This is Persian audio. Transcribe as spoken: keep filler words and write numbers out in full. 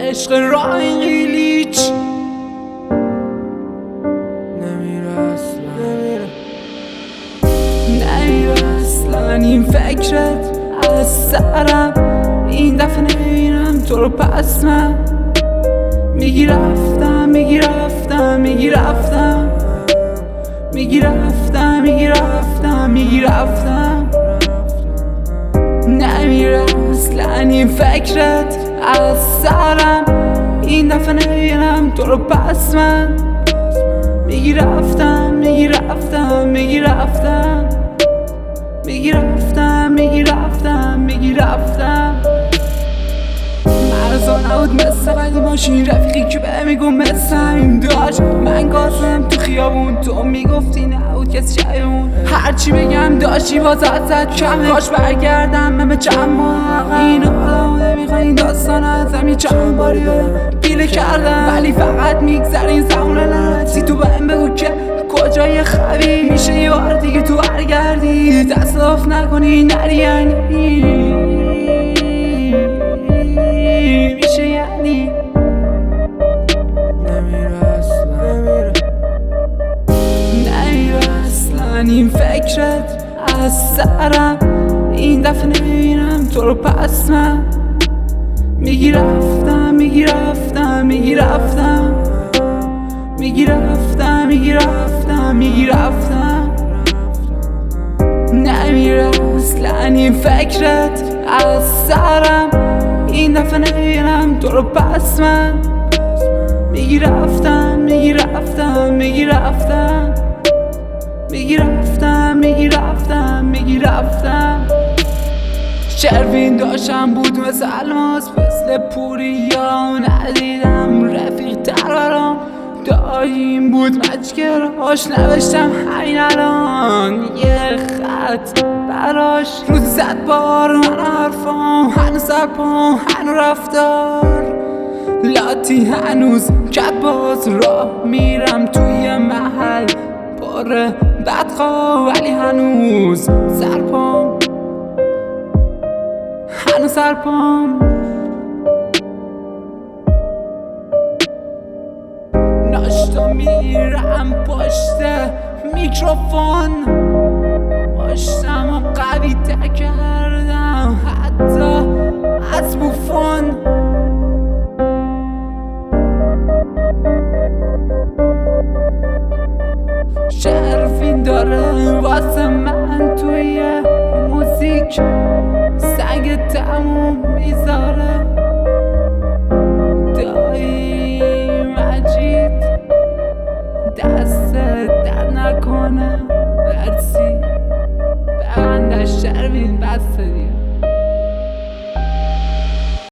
عشق راه قیلیچ نمیره اصلا نمیره نمیره اصلا این فکرت از سرم. این دفعه نمیرم تو رو پس من میگی رفتم میگی رفتم میگی رفتم میگی رفتم میگی رفتم میگی رفتم نمیره اصلا این فکرت از سرم. این دفعه نمیرم تو رو پس من میگی رفتم میگی رفتم میگی رفتم میگی رفتم میگی رفتم میگی رفتم مرزا نبود مثل ولی ماشین رفیقی که به میگو مثل همین داشت. من گازم تو خیابون تو میگفتی نبود کسی شایمون. هرچی بگم داشتی واسه زد کمه کاش برگردم همه چند ماه این آدمو نمیخوای این داستان از همی چند باری پیله کردم ولی فقط میگذر این زمان لعنتی. تو بهم بگو که کجای خوی میشه یه بار دیگه تو برگردی تصادف نکنی نری یعنی میشه یعنی نمیره اصلا نمیره نمیره اصلا این فکرت از سرم. این دفعه نمیرم تو رو پس من میگی رفتم میگی رفتم میگی رفتم میگی رفتم میگی رفتم میگی رفتم نمیره اصلا این فکرت از سرم. این دفعه نمیرم تو رو پس من میگی رفتم میگی رفتم میگی رفتم میگی رفتم میگی رفتم میگی رفتم شروین داشتم بود مثل الماس مثل پوریا ندیدم رفیق تر برام داییم بود مجگرهاش نوشتم همین الان یه خط براش روز زد بار من حرفام هنوز سرپام هنوز رفتار لاتی هنوز کت باز راه میرم توی محل پر بدخواه ولی هنوز سرپام هنوز سرپام ناشتا میرم پشت میکروفون ماشتم و قوی تر کردم حتی از بوفون شرفی داره واسه من توی موزیک سنگ تموم میذاره